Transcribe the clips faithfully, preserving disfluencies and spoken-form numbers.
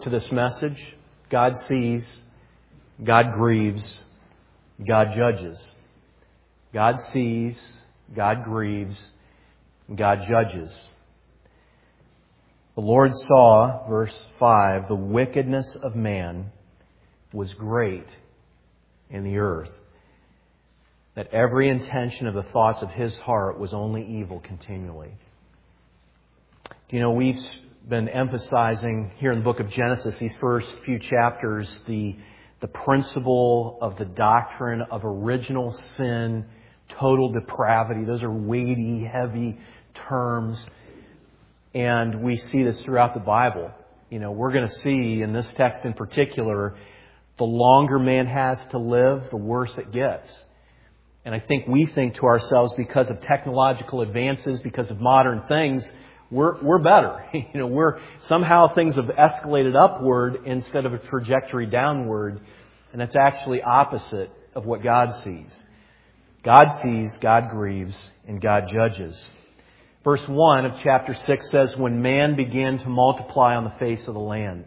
To this message, God sees, God grieves, God judges. God sees, God grieves, God judges. The Lord saw, verse five, the wickedness of man was great in the earth, that every intention of the thoughts of his heart was only evil continually. You know, we've been emphasizing here in the book of Genesis, these first few chapters, the, the principle of the doctrine of original sin, total depravity. Those are weighty, heavy terms. And we see this throughout the Bible. You know, we're going to see in this text in particular, the longer man has to live, the worse it gets. And I think we think to ourselves, because of technological advances, because of modern things, We're, we're better. You know, we're, somehow things have escalated upward instead of a trajectory downward. And that's actually opposite of what God sees. God sees, God grieves, and God judges. Verse one of chapter six says, when man began to multiply on the face of the land.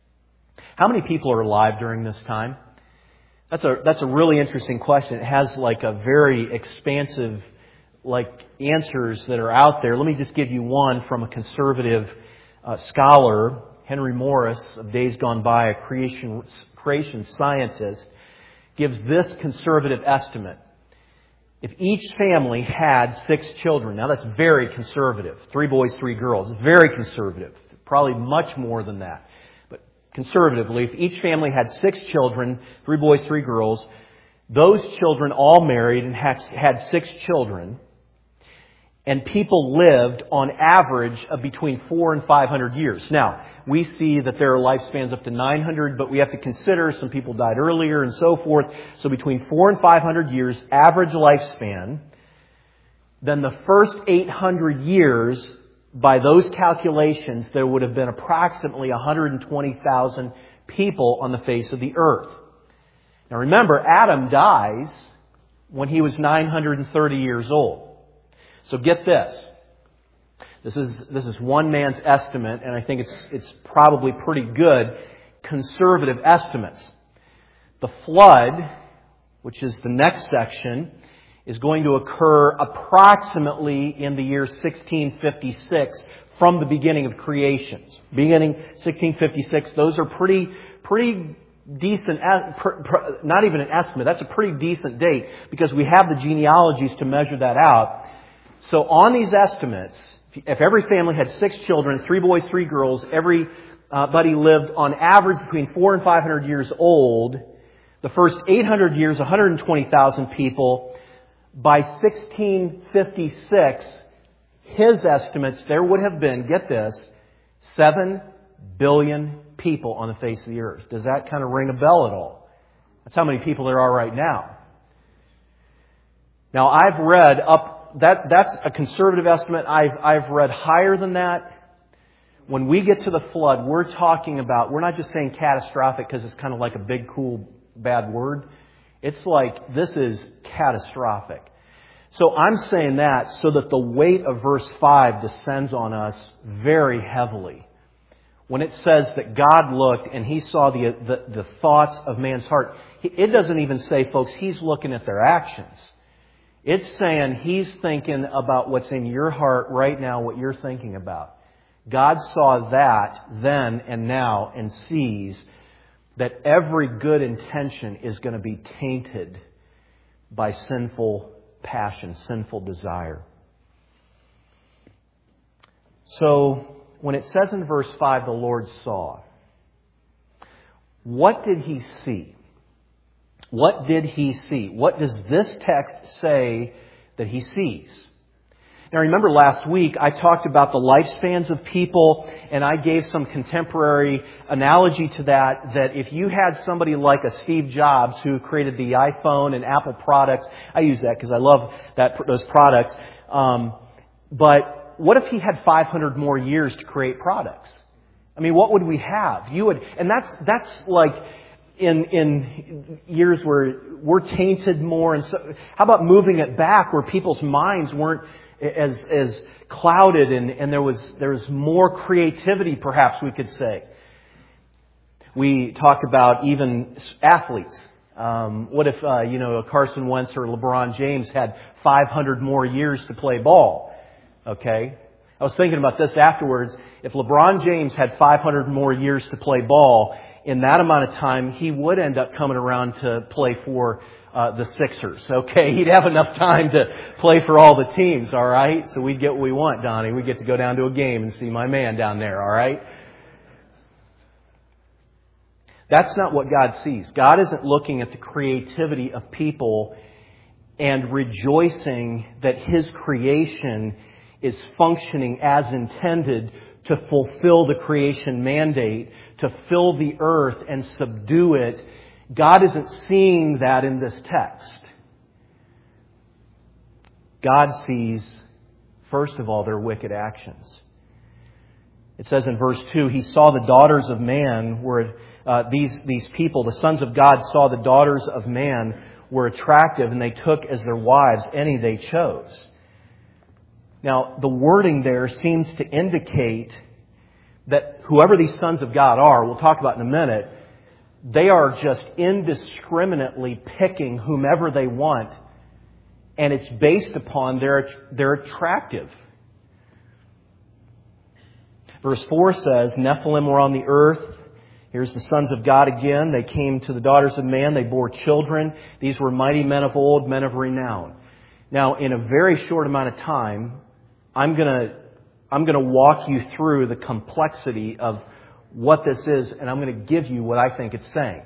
How many people are alive during this time? That's a, that's a really interesting question. It has like a very expansive like answers that are out there. Let me just give you one from a conservative uh, scholar, Henry Morris, of days gone by, a creation creation scientist, gives this conservative estimate. If each family had six children, now that's very conservative, three boys, three girls, it's very conservative, probably much more than that. But conservatively, if each family had six children, three boys, three girls, those children all married and had, had six children, and people lived on average of between four and five hundred years. Now, we see that there are lifespans up to nine hundred, but we have to consider some people died earlier and so forth. So between four and five hundred years, average lifespan. Then the first eight hundred years, by those calculations, there would have been approximately one hundred twenty thousand people on the face of the earth. Now remember, Adam dies when he was nine hundred thirty years old. So get this. This is this is one man's estimate, and I think it's it's probably pretty good conservative estimates. The flood, which is the next section, is going to occur approximately in the year sixteen fifty-six from the beginning of creations. Beginning sixteen fifty-six, those are pretty pretty decent, not even an estimate, that's a pretty decent date because we have the genealogies to measure that out. So on these estimates, if every family had six children, three boys, three girls, everybody lived on average between four and five hundred years old. The first eight hundred years, one hundred twenty thousand people. By sixteen fifty-six, his estimates, there would have been, get this, seven billion people on the face of the earth. Does that kind of ring a bell at all? That's how many people there are right now. Now, I've read up That that's a conservative estimate. I've I've read higher than that. When we get to the flood, we're talking about, we're not just saying catastrophic because it's kind of like a big, cool, bad word. It's like, this is catastrophic. So I'm saying that so that the weight of verse five descends on us very heavily. When it says that God looked and He saw the the, the thoughts of man's heart, it doesn't even say, folks, He's looking at their actions. It's saying He's thinking about what's in your heart right now, what you're thinking about. God saw that then and now and sees that every good intention is going to be tainted by sinful passion, sinful desire. So when it says in verse five, the Lord saw, what did He see? What did He see? What does this text say that He sees? Now remember last week I talked about the lifespans of people, and I gave some contemporary analogy to that, that if you had somebody like a Steve Jobs who created the iPhone and Apple products, I use that because I love that those products, um, but what if he had five hundred more years to create products? I mean, what would we have? You would, and that's that's like in in years where we're tainted more, and so how about moving it back where people's minds weren't as as clouded, and, and there was there was more creativity, perhaps we could say. We talk about even athletes. Um, what if, uh, you know, Carson Wentz or LeBron James had five hundred more years to play ball? Okay. I was thinking about this afterwards. If LeBron James had five hundred more years to play ball, in that amount of time, he would end up coming around to play for uh, the Sixers. Okay. He'd have enough time to play for all the teams. All right. So we'd get what we want, Donnie. We get to go down to a game and see my man down there. All right. That's not what God sees. God isn't looking at the creativity of people and rejoicing that His creation is functioning as intended to fulfill the creation mandate, to fill the earth and subdue it. God isn't seeing that in this text. God sees, first of all, their wicked actions. It says in verse two, He saw the daughters of man were, uh, these, these people, the sons of God saw the daughters of man were attractive, and they took as their wives any they chose. Now, the wording there seems to indicate that whoever these sons of God are, we'll talk about in a minute, they are just indiscriminately picking whomever they want, and it's based upon their, their attractive. Verse four says, Nephilim were on the earth. Here's the sons of God again. They came to the daughters of man. They bore children. These were mighty men of old, men of renown. Now, in a very short amount of time, I'm going to I'm going to walk you through the complexity of what this is, and I'm going to give you what I think it's saying.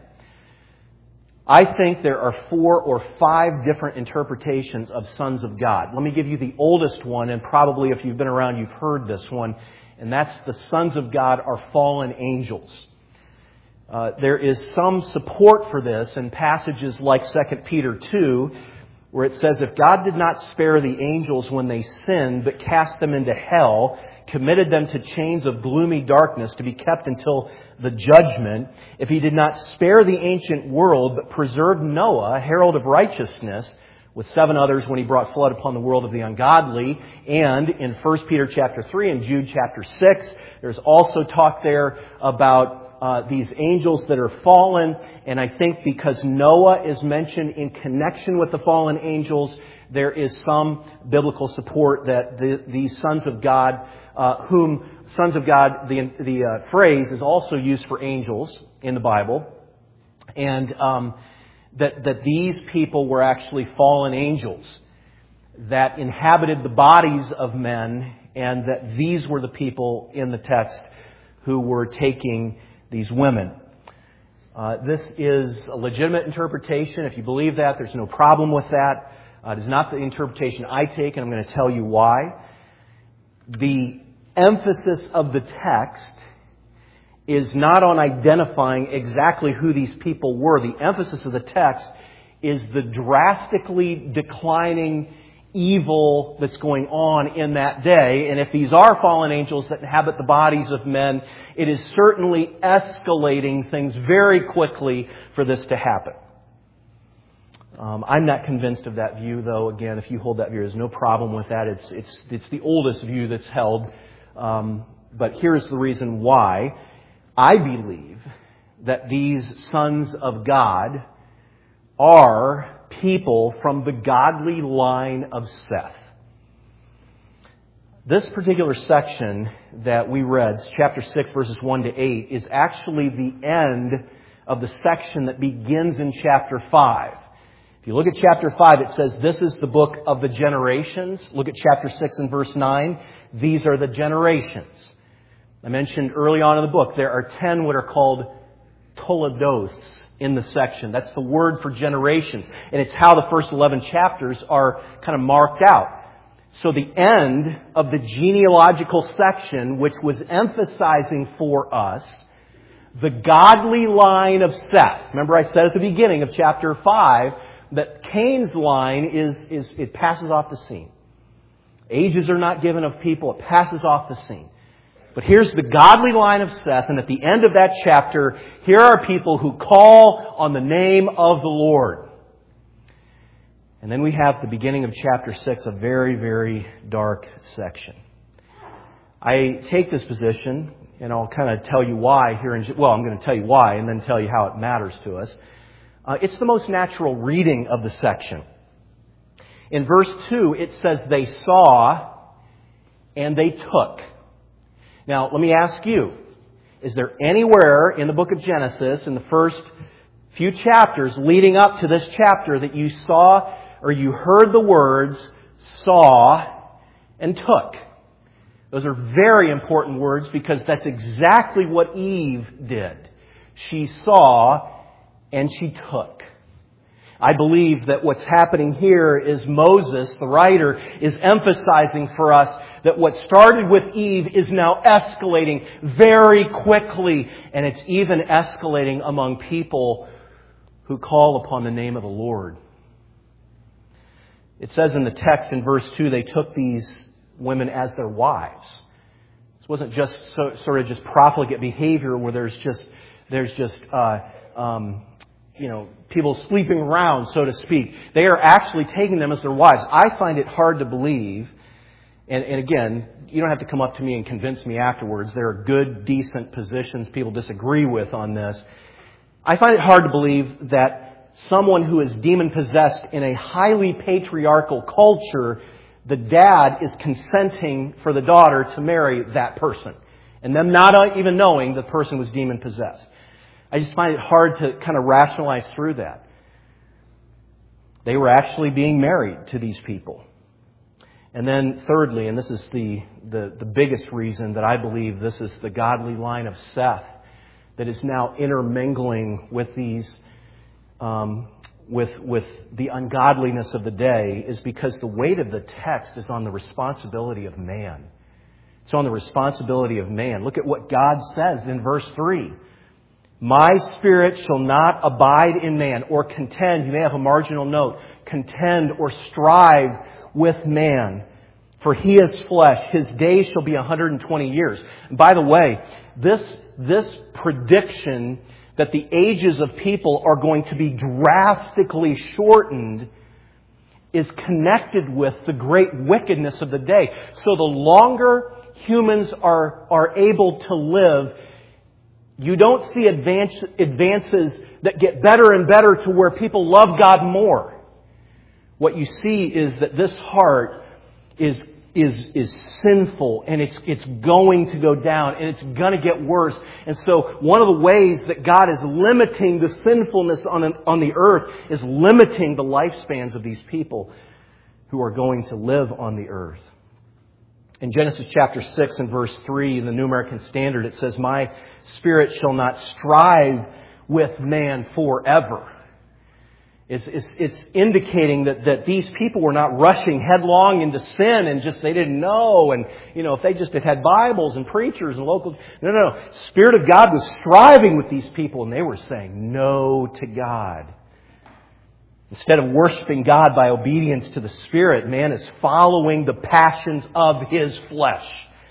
I think there are four or five different interpretations of sons of God. Let me give you the oldest one, and probably if you've been around, you've heard this one. And that's the sons of God are fallen angels. Uh, there is some support for this in passages like Second Peter two, where it says, if God did not spare the angels when they sinned, but cast them into hell, committed them to chains of gloomy darkness to be kept until the judgment, if He did not spare the ancient world, but preserved Noah, herald of righteousness, with seven others when He brought flood upon the world of the ungodly. And in First Peter chapter three and Jude chapter six, there's also talk there about uh, these angels that are fallen. And I think because Noah is mentioned in connection with the fallen angels, there is some biblical support that the, these sons of God, uh, whom sons of God, the, the uh, phrase is also used for angels in the Bible. And um That, that these people were actually fallen angels that inhabited the bodies of men, and that these were the people in the text who were taking these women. Uh, this is a legitimate interpretation. If you believe that, there's no problem with that. Uh, it is not the interpretation I take, and I'm going to tell you why. The emphasis of the text is not on identifying exactly who these people were. The emphasis of the text is the drastically declining evil that's going on in that day. And if these are fallen angels that inhabit the bodies of men, it is certainly escalating things very quickly for this to happen. Um, I'm not convinced of that view, though. Again, if you hold that view, there's no problem with that. It's it's it's the oldest view that's held. Um, but here's the reason why. I believe that these sons of God are people from the godly line of Seth. This particular section that we read, chapter six, verses one to eight, is actually the end of the section that begins in chapter five. If you look at chapter five, it says, this is the book of the generations. Look at chapter six and verse nine. These are the generations. I mentioned early on in the book, there are ten what are called toledos in the section. That's the word for generations. And it's how the first eleven chapters are kind of marked out. So the end of the genealogical section, which was emphasizing for us the godly line of Seth. Remember I said at the beginning of chapter five that Cain's line is, is it passes off the scene. Ages are not given of people. It passes off the scene. But here's the godly line of Seth, and at the end of that chapter, here are people who call on the name of the Lord. And then we have the beginning of chapter six, a very, very dark section. I take this position, And I'll kind of tell you why here in, well, I'm going to tell you why and then tell you how it matters to us. Uh, it's the most natural reading of the section. In verse two, it says they saw and they took. Now, let me ask you, is there anywhere in the book of Genesis, in the first few chapters leading up to this chapter, that you saw or you heard the words saw and took? Those are very important words because that's exactly what Eve did. She saw and she took. I believe that what's happening here is Moses, the writer, is emphasizing for us that what started with Eve is now escalating very quickly, and it's even escalating among people who call upon the name of the Lord. It says in the text in verse two, they took these women as their wives. This wasn't just so, sort of just profligate behavior where there's just there's just uh, um, you know people sleeping around, so to speak. They are actually taking them as their wives. I find it hard to believe, and, and again, you don't have to come up to me and convince me afterwards. There are good, decent positions people disagree with on this. I find it hard to believe that someone who is demon-possessed in a highly patriarchal culture, the dad is consenting for the daughter to marry that person, and them not even knowing the person was demon-possessed. I just find it hard to kind of rationalize through that. They were actually being married to these people. And then thirdly, and this is the, the, the biggest reason that I believe this is the godly line of Seth that is now intermingling with these, um, with, with the ungodliness of the day, is because the weight of the text is on the responsibility of man. It's on the responsibility of man. Look at what God says in verse three. My spirit shall not abide in man, or contend, you may have a marginal note, contend or strive with man, for he is flesh. His days shall be one hundred twenty years. And by the way, this, this prediction that the ages of people are going to be drastically shortened is connected with the great wickedness of the day. So the longer humans are, are able to live, you don't see advance, advances that get better and better to where people love God more. What you see is that this heart is, is, is sinful, and it's, it's going to go down, and it's going to get worse. And so one of the ways that God is limiting the sinfulness on, an, on the earth is limiting the lifespans of these people who are going to live on the earth. In Genesis chapter six and verse three, in the New American Standard, it says, my spirit shall not strive with man forever. It's, it's, it's indicating that, that these people were not rushing headlong into sin and just they didn't know. And, you know, if they just had had Bibles and preachers and local... No, no, no. Spirit of God was striving with these people, and they were saying no to God. Instead of worshiping God by obedience to the Spirit, man is following the passions of his flesh.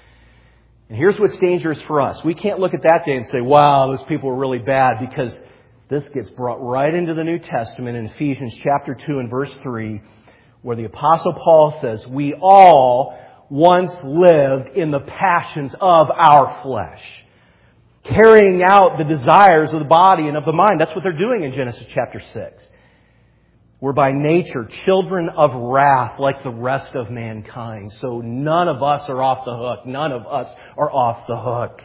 And here's what's dangerous for us. We can't look at that day and say, wow, those people were really bad, because this gets brought right into the New Testament in Ephesians chapter two and verse three, where the Apostle Paul says, we all once lived in the passions of our flesh, carrying out the desires of the body and of the mind. That's what they're doing in Genesis chapter six. We're by nature children of wrath like the rest of mankind. So none of us are off the hook. None of us are off the hook.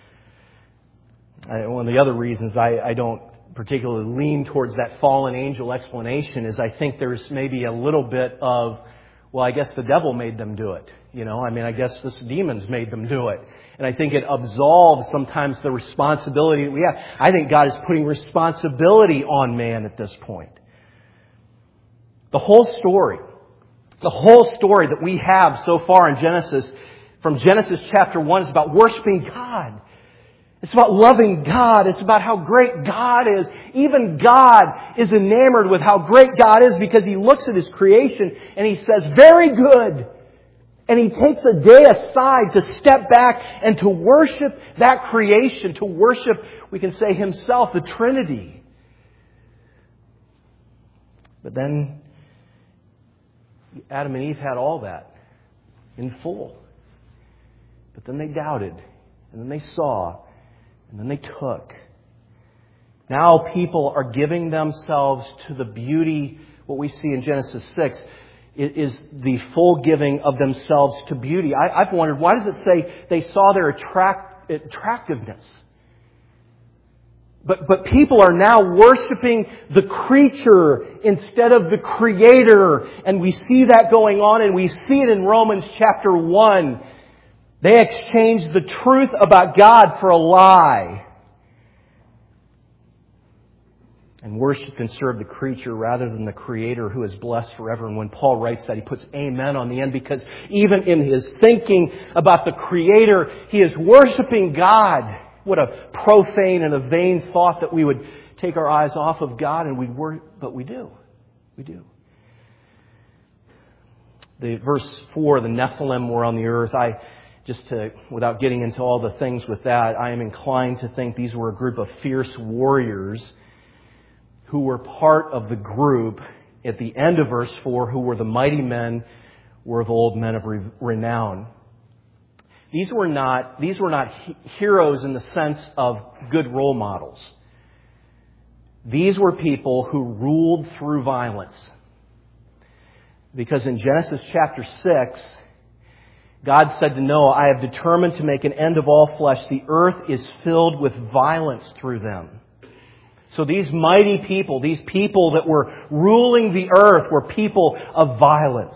I, one of the other reasons I, I don't particularly lean towards that fallen angel explanation is I think there's maybe a little bit of, well, I guess the devil made them do it. You know, I mean, I guess the demons made them do it. And I think it absolves sometimes the responsibility that we have. I think God is putting responsibility on man at this point. The whole story, the whole story that we have so far in Genesis, from Genesis chapter one, is about worshiping God. It's about loving God. It's about how great God is. Even God is enamored with how great God is, because He looks at His creation and He says, very good. And He takes a day aside to step back and to worship that creation, to worship, we can say, Himself, the Trinity. But then Adam and Eve had all that in full. But then they doubted. and then they saw, and then they took. Now people are giving themselves to the beauty. What we see in Genesis six is the full giving of themselves to beauty. I, I've wondered, why does it say they saw their attract, attractiveness? But, but people are now worshiping the creature instead of the Creator. And we see that going on, and we see it in Romans chapter one. They exchanged the truth about God for a lie. And worshiped and served the creature rather than the Creator who is blessed forever. And when Paul writes that, he puts amen on the end, because even in his thinking about the Creator, he is worshiping God. What a profane and a vain thought that we would take our eyes off of God and we'd worship, but we do. We do. The verse four, the Nephilim were on the earth. I just to, without getting into all the things with that, I am inclined to think these were a group of fierce warriors who were part of the group at the end of verse four, who were the mighty men, were of old, men of renown. These were not, these were not heroes in the sense of good role models. These were people who ruled through violence. Because in Genesis chapter six, God said to Noah, I have determined to make an end of all flesh. The earth is filled with violence through them. So these mighty people, these people that were ruling the earth, were people of violence.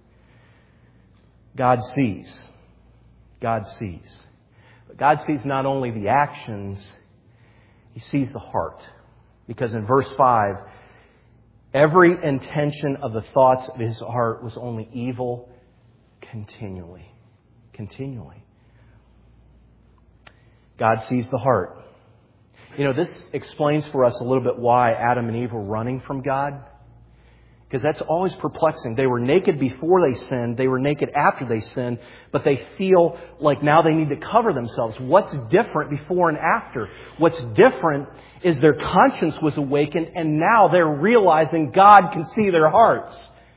God sees. God sees. But God sees not only the actions, He sees the heart. Because in verse five, every intention of the thoughts of his heart was only evil continually. Continually. God sees the heart. You know, this explains for us a little bit why Adam and Eve were running from God. Because that's always perplexing. They were naked before they sinned. They were naked after they sinned. But they feel like now they need to cover themselves. What's different before and after? What's different is their conscience was awakened, and now they're realizing God can see their hearts.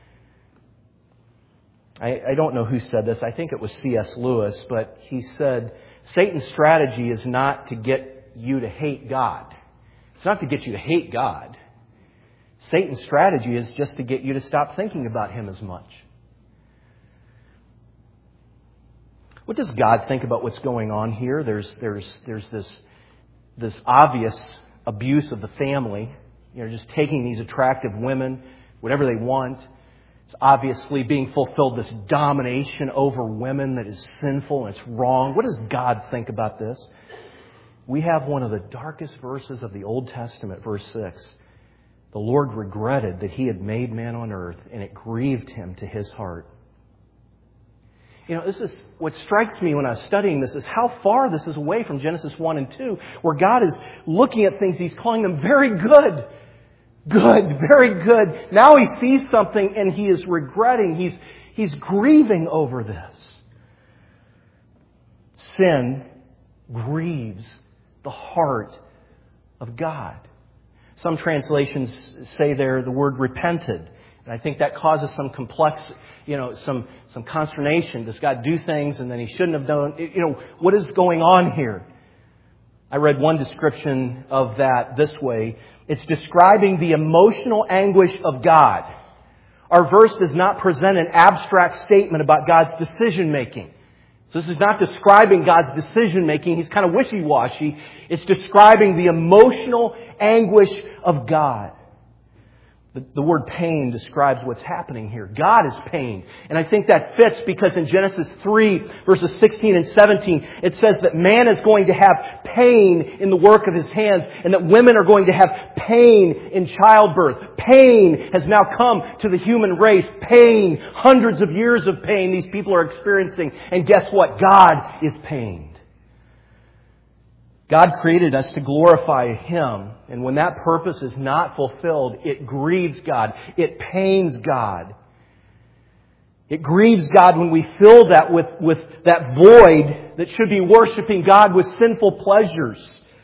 I, I don't know who said this. I think it was C S Lewis. But he said, Satan's strategy is not to get you to hate God. It's not to get you to hate God. Satan's strategy is just to get you to stop thinking about Him as much. What does God think about what's going on here? There's there's there's this this obvious abuse of the family. You know, just taking these attractive women, whatever they want. It's obviously being fulfilled, this domination over women that is sinful and it's wrong. What does God think about this? We have one of the darkest verses of the Old Testament, verse six. The Lord regretted that He had made man on earth, and it grieved Him to His heart. You know, this is what strikes me when I was studying this is how far this is away from Genesis one and two, where God is looking at things, He's calling them very good. Good, very good. Now He sees something and He is regretting. He's, he's grieving over this. Sin grieves the heart of God. Some translations say there the word repented. And I think that causes some complex, you know, some, some consternation. Does God do things and then He shouldn't have done? You know, what is going on here? I read one description of that this way. It's describing the emotional anguish of God. Our verse does not present an abstract statement about God's decision making. So this is not describing God's decision making. He's kind of wishy-washy. It's describing the emotional anguish of God. The, the word pain describes what's happening here. God is pained. And I think that fits because in Genesis three, verses sixteen and seventeen, it says that man is going to have pain in the work of his hands and that women are going to have pain in childbirth. Pain has now come to the human race. Pain, hundreds of years of pain these people are experiencing. And guess what? God is pained. God created us to glorify Him. And when that purpose is not fulfilled, it grieves God. It pains God. It grieves God when we fill that with, with that void that should be worshiping God with sinful pleasures.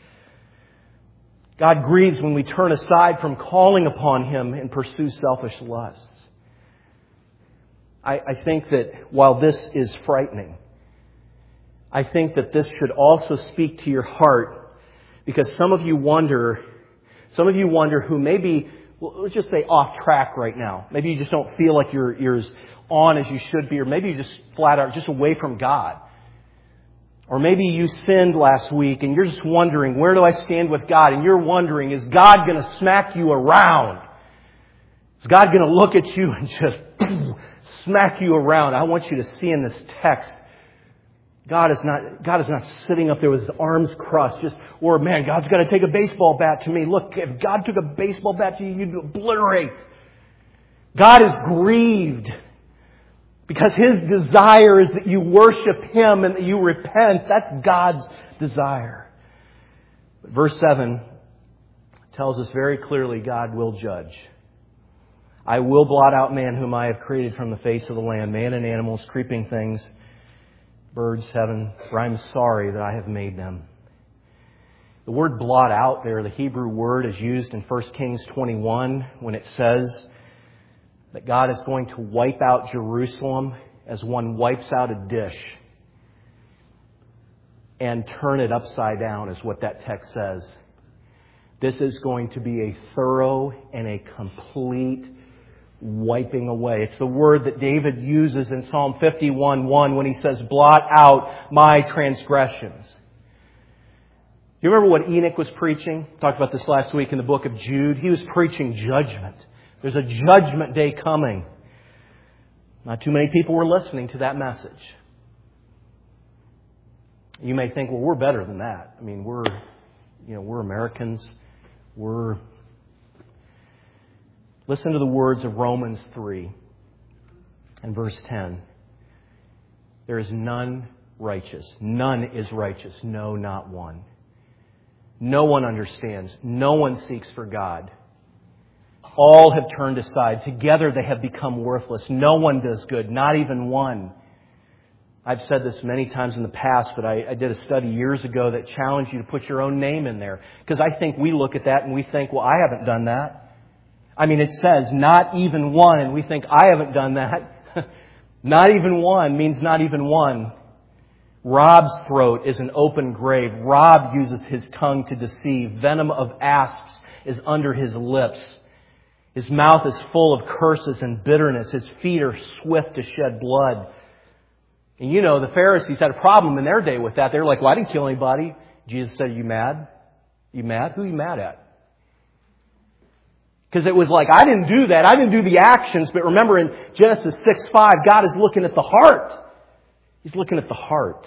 God grieves when we turn aside from calling upon Him and pursue selfish lusts. I, I think that while this is frightening, I think that this should also speak to your heart, because some of you wonder, some of you wonder who may be, well, let's just say off track right now. Maybe you just don't feel like you're, you're as on as you should be, or maybe you just flat out just away from God. Or maybe you sinned last week and you're just wondering, where do I stand with God? And you're wondering, is God going to smack you around? Is God going to look at you and just smack you around? I want you to see in this text, God is not, God is not sitting up there with his arms crossed, just, or man, God's got to take a baseball bat to me. Look, if God took a baseball bat to you, you'd obliterate. God is grieved because his desire is that you worship him and that you repent. That's God's desire. But verse seven tells us very clearly God will judge. I will blot out man whom I have created from the face of the land, man and animals, creeping things, birds, heaven, for I am sorry that I have made them. The word blot out there, the Hebrew word, is used in First Kings twenty-one when it says that God is going to wipe out Jerusalem as one wipes out a dish and turn it upside down, is what that text says. This is going to be a thorough and a complete wiping away. It's the word that David uses in Psalm fifty-one one when he says, blot out my transgressions. You remember what Enoch was preaching? Talked about this last week in the book of Jude. He was preaching judgment. There's a judgment day coming. Not too many people were listening to that message. You may think, well, we're better than that. I mean, we're, you know, we're Americans. We're... Listen to the words of Romans three and verse ten. There is none righteous. None is righteous. No, not one. No one understands. No one seeks for God. All have turned aside. Together they have become worthless. No one does good. Not even one. I've said this many times in the past, but I, I did a study years ago that challenged you to put your own name in there. Because I think we look at that and we think, well, I haven't done that. I mean, it says not even one, and we think, I haven't done that. Not even one means not even one. Rob's throat is an open grave. Rob uses his tongue to deceive. Venom of asps is under his lips. His mouth is full of curses and bitterness. His feet are swift to shed blood. And you know, the Pharisees had a problem in their day with that. They were like, well, I didn't kill anybody. Jesus said, you mad? You mad? Who are you mad at? Because it was like, I didn't do that. I didn't do the actions. But remember in Genesis six five, God is looking at the heart. He's looking at the heart.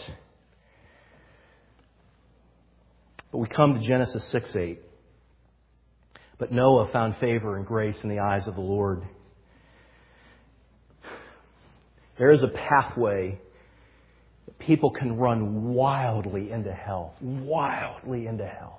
But we come to Genesis six eight. But Noah found favor and grace in the eyes of the Lord. There is a pathway that people can run wildly into hell. Wildly into hell.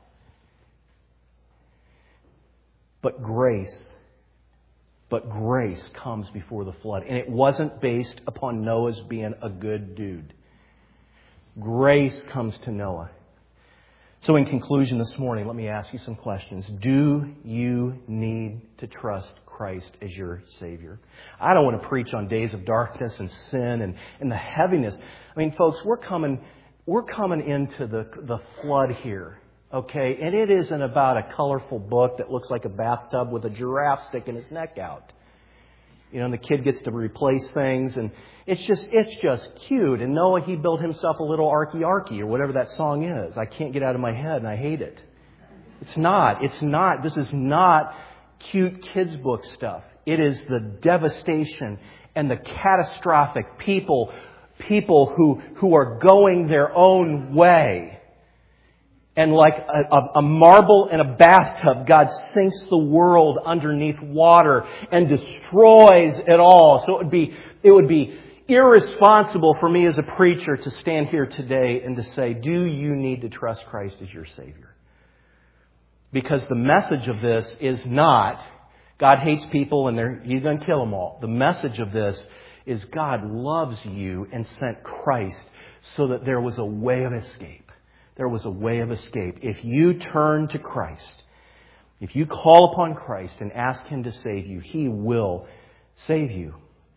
But grace, but grace comes before the flood. And it wasn't based upon Noah's being a good dude. Grace comes to Noah. So in conclusion this morning, let me ask you some questions. Do you need to trust Christ as your Savior? I don't want to preach on days of darkness and sin and, and the heaviness. I mean, folks, we're coming, we're coming into the, the flood here. Okay, and it isn't about a colorful book that looks like a bathtub with a giraffe sticking his neck out. You know, and the kid gets to replace things, and it's just it's just cute. And Noah, he built himself a little arky-arky, or whatever that song is. I can't get out of my head, and I hate it. It's not. It's not. This is not cute kids' book stuff. It is the devastation and the catastrophic people, people who who are going their own way. And like a, a, a marble in a bathtub, God sinks the world underneath water and destroys it all. So it would be, it would be irresponsible for me as a preacher to stand here today and to say, do you need to trust Christ as your Savior? Because the message of this is not, God hates people and they're, He's going to kill them all. The message of this is God loves you and sent Christ so that there was a way of escape. There was a way of escape. If you turn to Christ, if you call upon Christ and ask Him to save you, He will save you.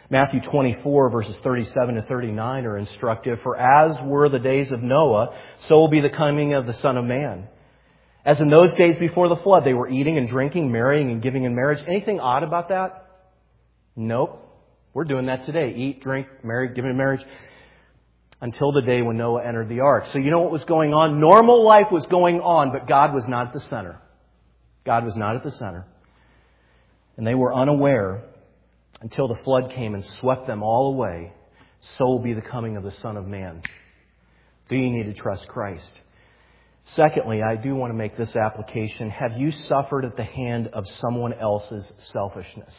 Matthew twenty-four, verses thirty-seven to thirty-nine are instructive. For as were the days of Noah, so will be the coming of the Son of Man. As in those days before the flood, they were eating and drinking, marrying and giving in marriage. Anything odd about that? Nope. We're doing that today. Eat, drink, marry, give in marriage. Until the day when Noah entered the ark. So you know what was going on? Normal life was going on, but God was not at the center. God was not at the center. And they were unaware until the flood came and swept them all away. So will be the coming of the Son of Man. Do you need to trust Christ? Secondly, I do want to make this application. Have you suffered at the hand of someone else's selfishness?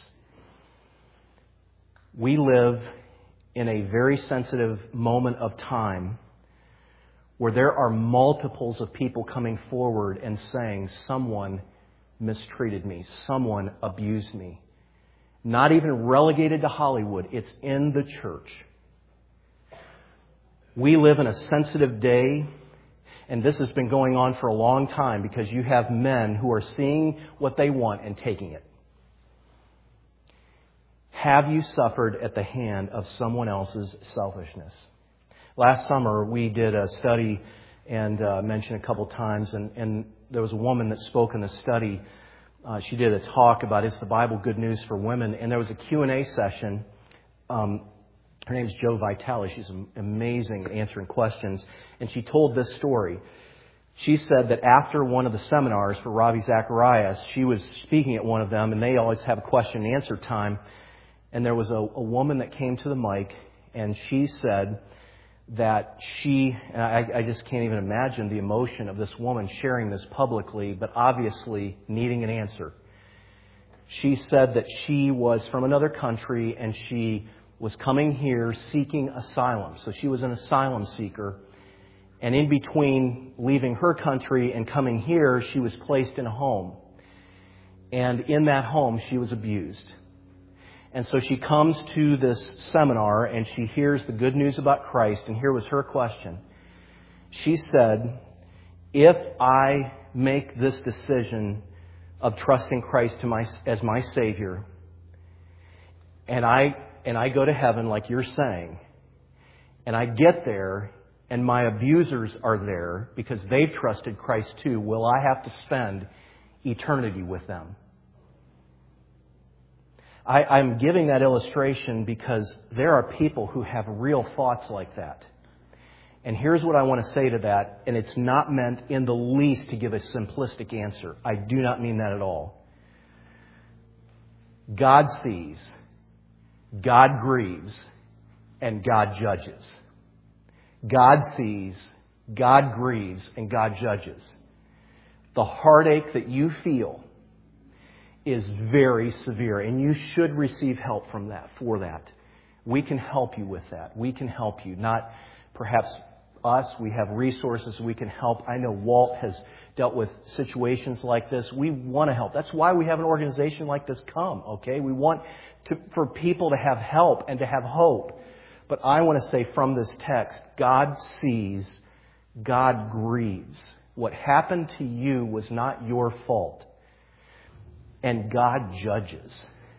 We live in a very sensitive moment of time where there are multiples of people coming forward and saying, someone mistreated me, someone abused me. Not even relegated to Hollywood, it's in the church. We live in a sensitive day, and this has been going on for a long time because you have men who are seeing what they want and taking it. Have you suffered at the hand of someone else's selfishness? Last summer, we did a study and uh, mentioned a couple times, and, and there was a woman that spoke in the study. Uh, she did a talk about Is the Bible Good News for Women? And there was a Q and A session. Um, her name is Jo Vitale. She's amazing at answering questions. And she told this story. She said that after one of the seminars for Ravi Zacharias, she was speaking at one of them, and they always have a question and answer time. And there was a, a woman that came to the mic, and she said that she, and I, I just can't even imagine the emotion of this woman sharing this publicly, but obviously needing an answer. She said that she was from another country, and she was coming here seeking asylum. So she was an asylum seeker. And in between leaving her country and coming here, she was placed in a home. And in that home, she was abused. And so she comes to this seminar and she hears the good news about Christ. And here was her question. She said, if I make this decision of trusting Christ to my, as my Savior, and I, and I go to heaven like you're saying, and I get there and my abusers are there because they've trusted Christ too, will I have to spend eternity with them? I, I'm giving that illustration because there are people who have real thoughts like that. And here's what I want to say to that, and it's not meant in the least to give a simplistic answer. I do not mean that at all. God sees, God grieves, and God judges. God sees, God grieves, and God judges. The heartache that you feel is very severe, and you should receive help from that, for that. We can help you with that. We can help you. Not perhaps us. We have resources we can help. I know Walt has dealt with situations like this. We want to help. That's why we have an organization like this come, okay? We want to, for people to have help and to have hope. But I want to say from this text, God sees, God grieves. What happened to you was not your fault. And God judges.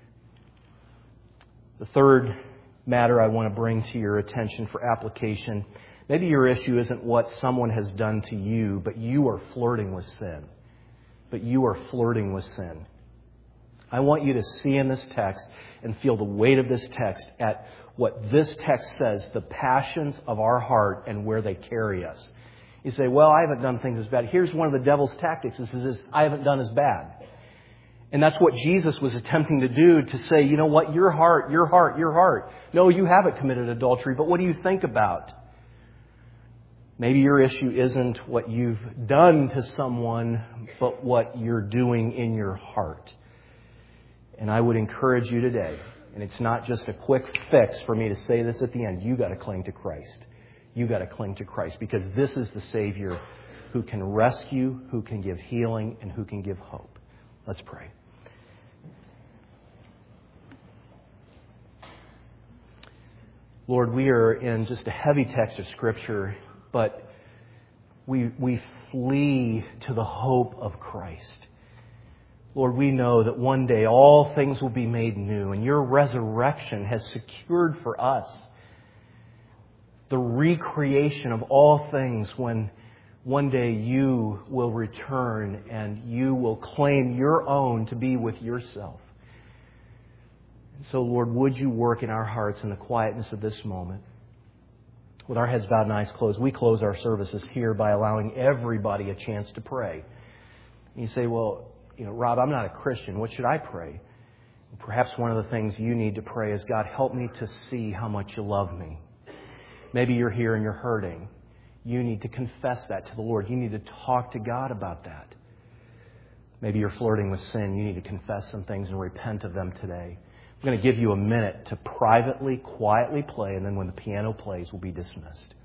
The third matter I want to bring to your attention for application, maybe your issue isn't what someone has done to you, but you are flirting with sin. But you are flirting with sin. I want you to see in this text and feel the weight of this text at what this text says, the passions of our heart and where they carry us. You say, well, I haven't done things as bad. Here's one of the devil's tactics. This is, I haven't done as bad. And that's what Jesus was attempting to do, to say, you know what, your heart, your heart, your heart. No, you haven't committed adultery, but what do you think about? Maybe your issue isn't what you've done to someone, but what you're doing in your heart. And I would encourage you today, and it's not just a quick fix for me to say this at the end, you got to cling to Christ. You got to cling to Christ, because this is the Savior who can rescue, who can give healing, and who can give hope. Let's pray. Lord, we are in just a heavy text of Scripture, but we we flee to the hope of Christ. Lord, we know that one day all things will be made new, and your resurrection has secured for us the recreation of all things when one day you will return and you will claim your own to be with yourself. And so, Lord, would you work in our hearts in the quietness of this moment? With our heads bowed and eyes closed, we close our services here by allowing everybody a chance to pray. And you say, well, you know, Rob, I'm not a Christian. What should I pray? Perhaps one of the things you need to pray is, God, help me to see how much you love me. Maybe you're here and you're hurting. You need to confess that to the Lord. You need to talk to God about that. Maybe you're flirting with sin. You need to confess some things and repent of them today. I'm going to give you a minute to privately, quietly play, and then when the piano plays, we'll be dismissed.